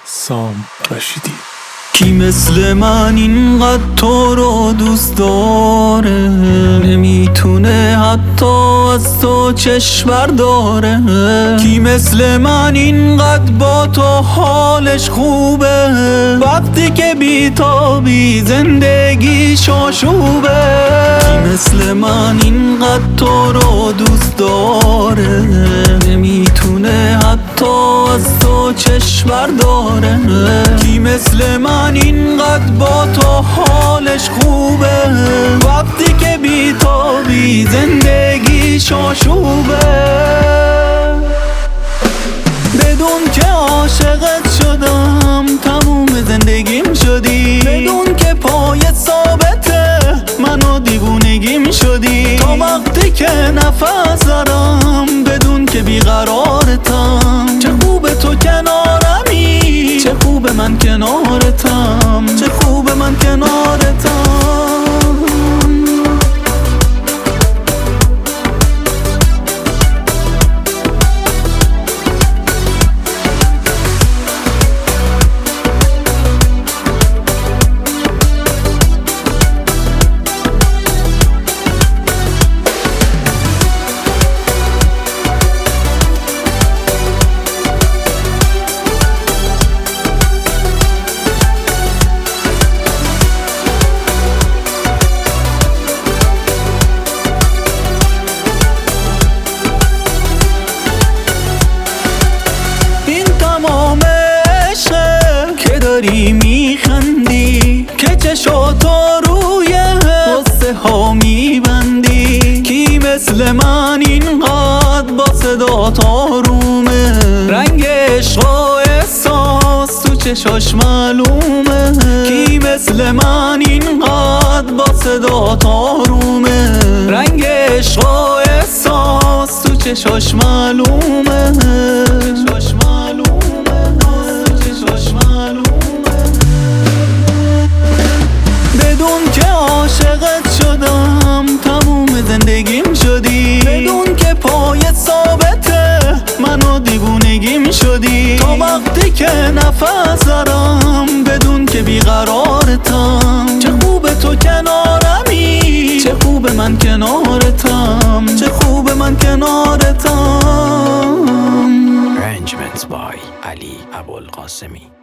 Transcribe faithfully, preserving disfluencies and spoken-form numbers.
سام رشیدی. کی مثل من اینقدر تو رو دوست داره، نمیتونه حتی از تو چشم برداره. کی مثل من اینقدر با تو حالش خوبه، وقتی که بیتابی زندگیش آشوبه. کی مثل من اینقدر تو رو دوست داره، نمیتونه حتی از تو چشم برداره. کی مثل من اینقدر با تو حالش خوبه، وقتی که بیتابی زندگیش آشوبه. بدون که عاشقت شدم تموم زندگیم شدی، بدون که پای ثابته منو دیوونگیم شدی. تا وقتی که نفس دارم بدون که بیقرارتم، چه خوبه تو کنارمی، چه خوبه من کنارتم، چه خوبه من کنارتم. داری میخندی که چشاتو روی قصه ها میبندی. کی مثل من اینقدر با صدات آرومه، رنگ عشق و احساس تو چشاش معلومه. کی مثل من اینقدر با صدات آرومه، رنگ عشق و احساس تو چشاش معلومه. چشاش معلومه، چشاش معلومه. بدون که عاشقت شدم تموم زندگیم شدی، بدون که پای ثابته منو دیوونگیم شدی. تا وقتی که نفس دارم بدون که بیقرارتم، چه خوبه تو کنارمی، چه خوبه من کنارتم، چه خوبه من کنارتم. Arrangements by Ali Abul Qasimi.